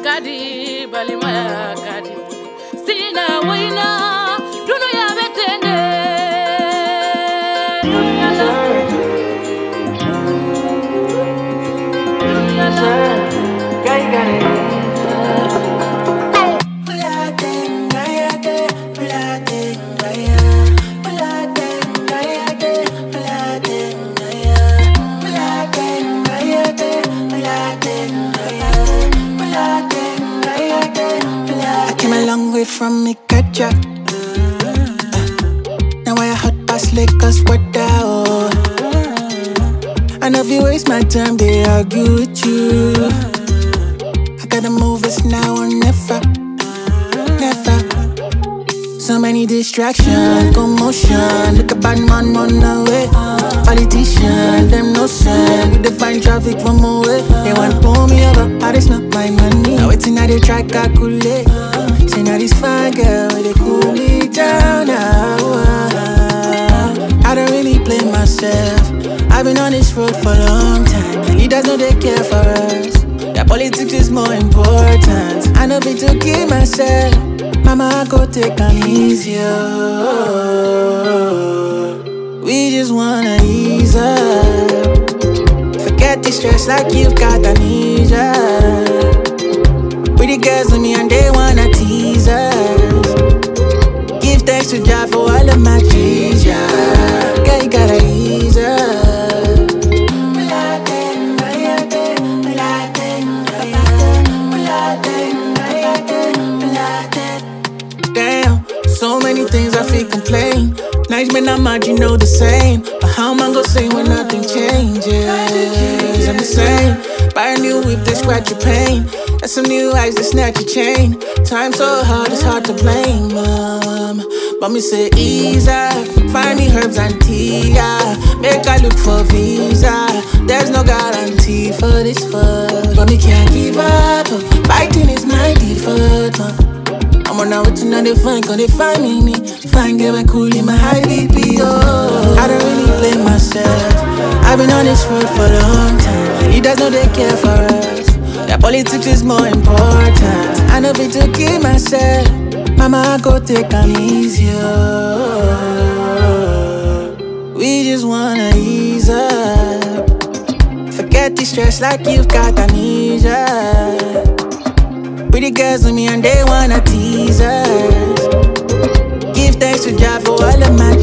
kadi balimaya kadi sina wina duno ya betende from me catcha. Now I hot past Lakers weather. Oh. I know if you waste my time, they argue with you. I gotta move, it's now or never, never. So many distractions, commotion. Look a bad man on the way. Politician, them no sense. We define traffic from away. They want pull me over, but it's not my money. Now it's in how they try calculate. Say now this fine girl, they cool me down now. I don't really blame myself. I've been on this road for a long time. Leaders know they care for us. Their politics is more important. I know it to keep myself. Mama, I go take am easier. We just wanna ease up. Forget the stress like you've got amnesia. Pretty girls with me and they wanna tease us. Give thanks to God for all of my treasure. Girl, you gotta ease up. Damn, so many things I feel complain. Nights when I'm mad, you know the same. But how am I gonna say when nothing changes? I'm the same. Buy a new whip, they scratch your pain. And some new eyes, they snatch your chain. Time so hard, it's hard to blame them. But me say ease up. Find me herbs and tea, yeah. Make I look for visa. There's no guarantee for this fuck. But me can't give up. Fighting is my default, I'm on out and they find, cause they find me. Find girl and cool in my high BP, oh. I don't really blame myself. I've been on this road for a long time. Leaders know they care for us. Their politics is more important. I know it to keep myself. Mama, I go take am easier. We just wanna ease up. Forget the stress like you've got amnesia. Pretty girls with me and they wanna tease us. Give thanks to God for all of my